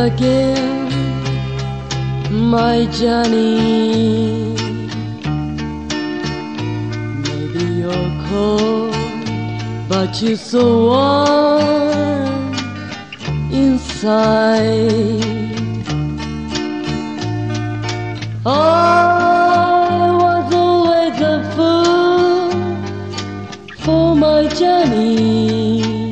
again, my Johnny. Maybe you're cold, but you're so warm inside. I was always a fool for my Johnny,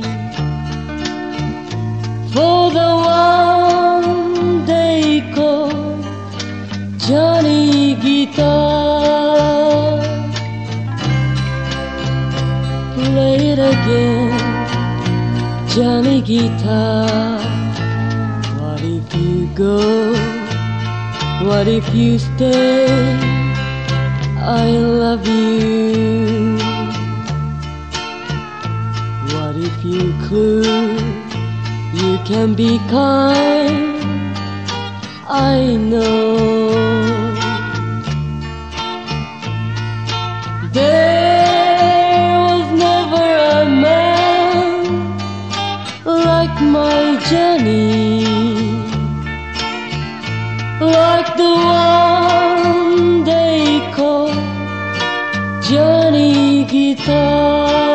for the one they call Johnny Guitar. Play it again, Johnny Guitar. What if you go? What if you stay? I love you. What if you could? You can be kind, I know. There was never a man like my Johnny, like the one they call Johnny Guitar.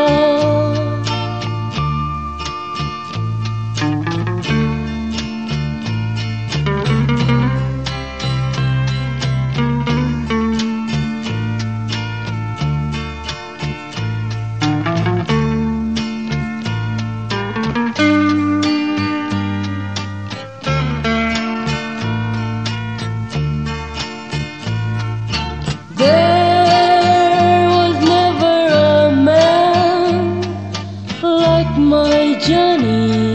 There was never a man like my Johnny,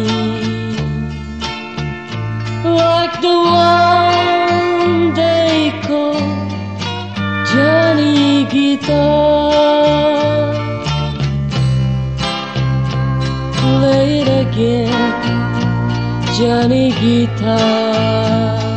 like the one they call Johnny Guitar. Play it again, Johnny Guitar.